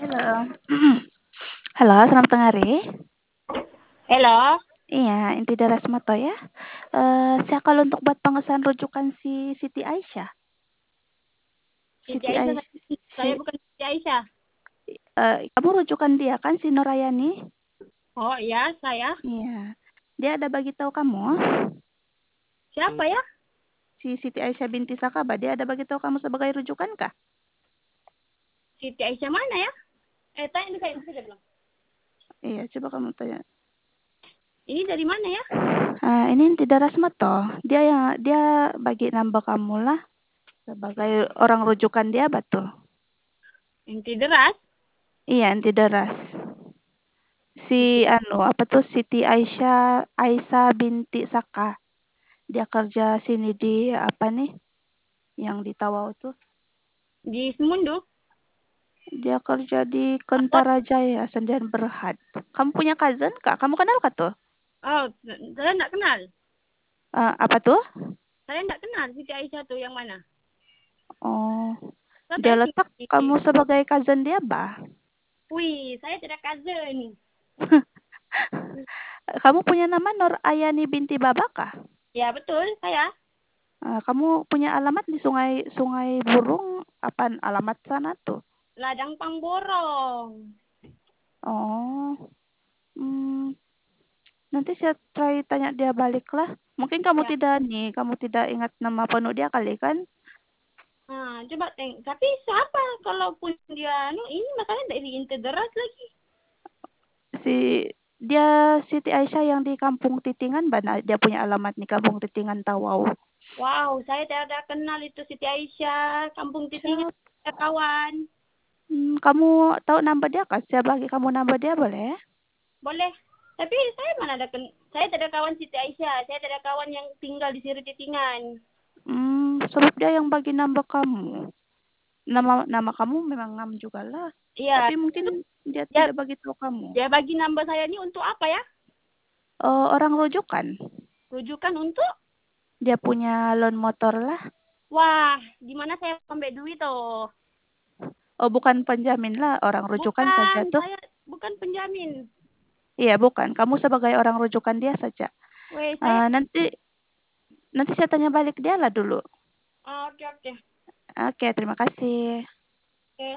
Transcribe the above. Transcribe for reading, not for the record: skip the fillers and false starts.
Halo. Halo, selamat tengah hari. Hello, Iya, inti Darasmato ya. Saya kalau untuk buat pengesahan rujukan si Siti Aisyah. Siti Siti Aisyah. Aisyah, Saya bukan Siti Aisyah. kamu rujukan dia kan si Nurayani? Oh iya, saya. Iya. Dia ada bagi tahu kamu, Siapa ya? si Siti Aisyah binti Sakaba, dia ada bagi tahu kamu sebagai rujukan kah? Siti Aisyah mana ya? Tanya dulu saya bisa bilang. Iya, coba kamu tanya. Ini dari mana ya? Ini inti Darasmato. Dia bagi nambah kamu lah sebagai orang rujukan dia betul. Inti deras. Iya, inti Daras. Inti Apa tuh Siti Aisyah binti Saka. Dia kerja sini di apa nih? Yang di Tawau tuh. di Semundu. Dia kerja di Oh, Kentara Jaya, Sendirian Berhad. Kamu punya cousin Kak? Kamu kenal Kak tuh? oh, saya tidak kenal. Apa tuh? Saya tidak kenal Siti Aisyah tuh yang mana. Oh, Saya dia tanya letak kamu sebagai cousin dia, bah. wih, saya tidak cousin. Kamu punya nama Nur Ayani binti Babaka? Ya betul, saya. Kamu punya alamat di Sungai Burung? Apaan alamat sana tuh? Ladang Pangborong. Oh, hmm, nanti saya try tanya dia balik lah. Mungkin kamu Ya. kamu tidak ingat nama penuh dia kali kan? Nah, coba teng. Tapi siapa kalaupun dia, ini masalahnya dari Inti deras lagi. Si dia Siti Aisyah yang di Kampung Titingan, mana dia punya alamat di Kampung Titingan Tawau. Wow, saya tidak kenal itu Siti Aisyah, Kampung Titingan, Siap. kawan. Kamu tahu nama dia kah? Saya bagi kamu nama dia boleh? Boleh. Tapi saya mana ada saya tidak ada kawan Siti Aisyah, saya tidak ada kawan yang tinggal di Siri Titingan. Sebab dia yang bagi nama kamu. Nama kamu memang ngam juga lah. Iya, Tapi mungkin dia dia tidak bagi tahu kamu. dia bagi nambah saya ini untuk apa ya? Orang rujukan. Rujukan untuk Dia punya loan motor lah. wah, gimana saya ambil duit toh? Oh, bukan penjamin lah, orang rujukan Bukan, saja tuh. saya bukan penjamin. Iya, bukan. Kamu sebagai orang rujukan dia saja. Weh, saya Nanti nanti saya tanya balik dia lah dulu. oke oke. Oke, terima kasih.